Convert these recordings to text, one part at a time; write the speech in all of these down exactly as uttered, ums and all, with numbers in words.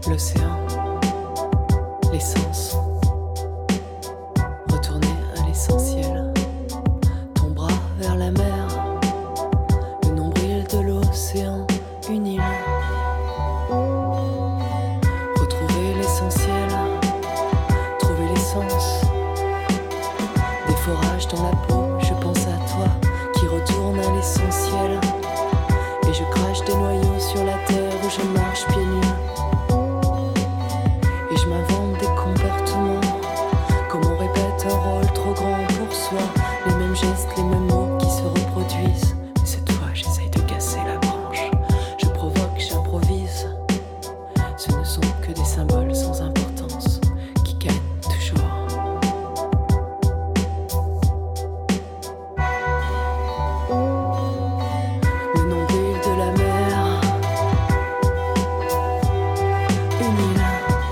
L'océan, l'essence, retourner à l'essentiel. Ton bras vers la mer, le nombril de l'océan, une île. Retrouver l'essentiel, trouver l'essence. Des forages dans la peau, je pense à toi qui retourne à l'essentiel. Et je crache des noyaux sur la terre où je marche pieds nus. Et je m'invente des comportements, comme on répète un rôle trop grand pour soi. Les mêmes gestes, les mêmes mots qui se reproduisent. Mais cette fois j'essaye de casser la branche. Je provoque, j'improvise. Ce ne sont que des symboles sans importance qui gagnent toujours. Le nombril de la mer, une île.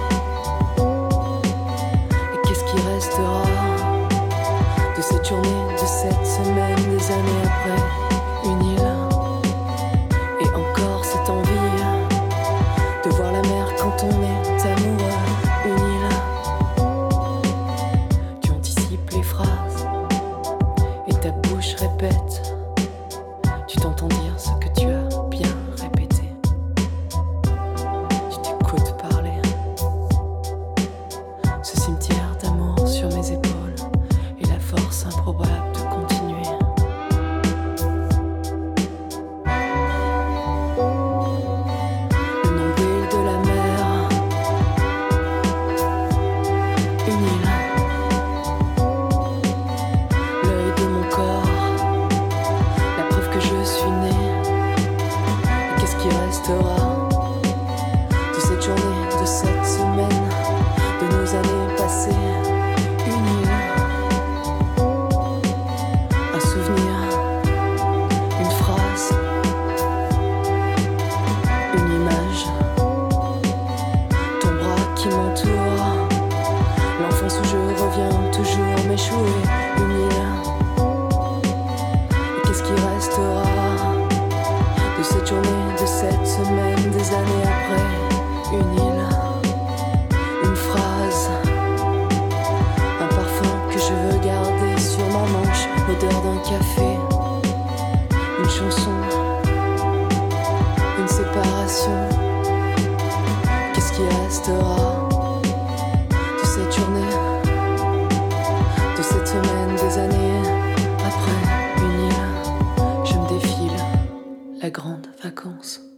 Et qu'est-ce qui restera de cette journée, de cette semaine, des années après? Une île. Et encore cette envie de voir la mer quand on est amoureux. Une île. Tu anticipes les phrases et ta bouche répète. Tu t'entends dire ce que tu as bien répété. Tu t'écoutes parler. Ce cimetière d'amour sur mes épaules et la force improbable de continuer. Le nombril de la mer, une île. L'œil de mon corps, la preuve que je suis né. Et qu'est-ce qui restera de cette journée, de cette semaine, de nos années passées? Une île, un souvenir, une phrase, une image, ton bras qui m'entoure, l'enfance où je reviens toujours m'échouer. Une île. Et qu'est-ce qui restera de cette journée, de cette semaine, des années après? Une île, une phrase, un parfum que je veux garder sur ma manche, l'odeur d'un café, une chanson, une séparation. Qu'est-ce qui restera de cette journée, de cette semaine, des années après? Une île, je me défile, la grande vacance.